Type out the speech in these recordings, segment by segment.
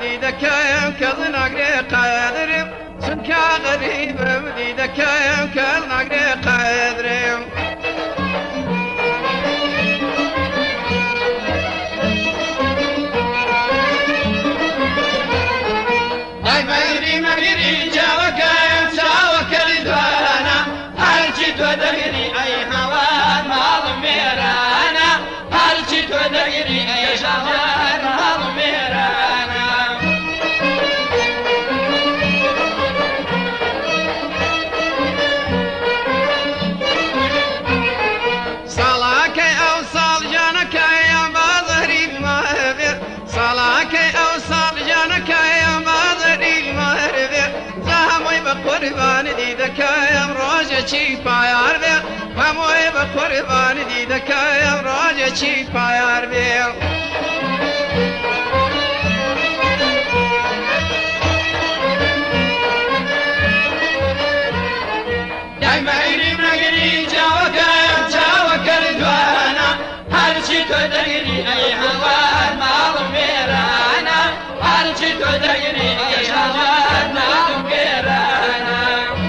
بديدكايم كذنقري قادرم سنكا غريب بديدكايم كذنقري قادرم أي مغري جاوكايم جاوك الدوانا هرجي تدغري أي هوان مال ميرانا هرجي تدغري أي جوان مال ميرانا صلاكي أو صال جانك يا بظهري المهبر صلاكي أو صال جانك يا بظهري المهبر زهمي بقربان ديدك يا مراجع شي بايار بير هموي بقربان ديدك يا مراجع شي بايار بير مغري جاوك الدوانا هرشي تدغري أي هوان مال ميرانا هرشي تدغري أي هوان مال ميرانا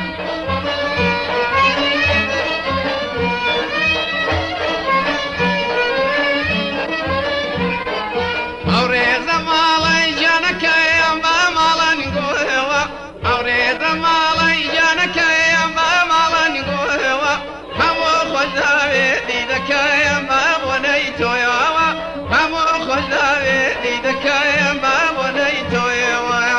أوريد مالي جانك يا مالا نقوه أوريد مالي جانك يا مالا نقوه همو خذاوي ديدك يا ما بنيتو يا همو خذاوي ديدك يا ما بنيتو يا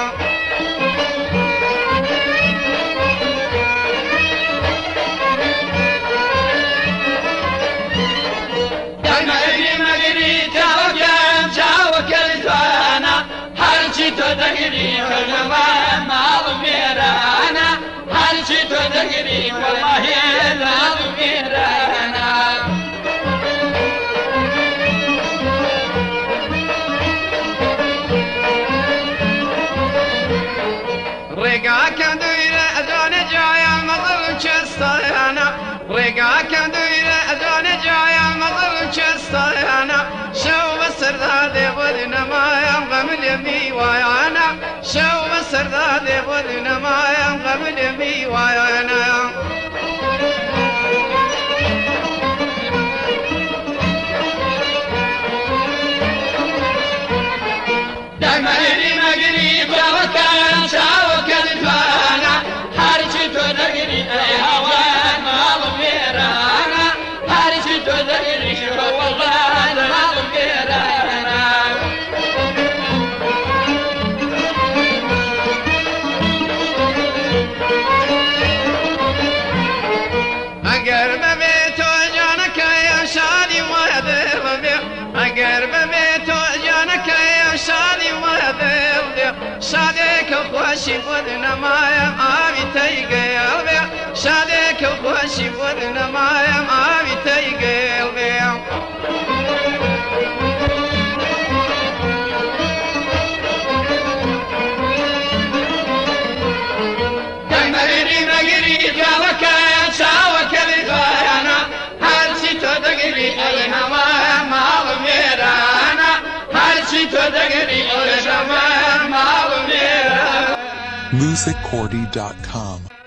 مغري جاوك الدوانا هرجي تدغري والله مال ميرانا هرجي تدغري والله مال ميرانا رقاك دويرة أذان جاية مضر شستانا رقاك دويرة أذان جاية مضر شستانا شو بسر ذا بدنا ما ينغم اليمي ويانا شو بسر ذا بدنا ما ينغم اليمي ويانا مغري جاوك الدوانا هرجي تدغري أي هوان مال ميرانا هرجي تدغري والله مال ميرانا أقرب بيتو جانك يا شادي وهذا أقرب بيتو جانك يا شادي وهذا شادك خوشي ودنا مايم آبي تيجي قلبي شادك خوشي ودنا مايم آبي تيجي قلبي مغري جاوك الدوانا هرشي تدغري أي هوان مال ميرانا هرشي تدغري أي هوان مال ميرانا musiccordy.com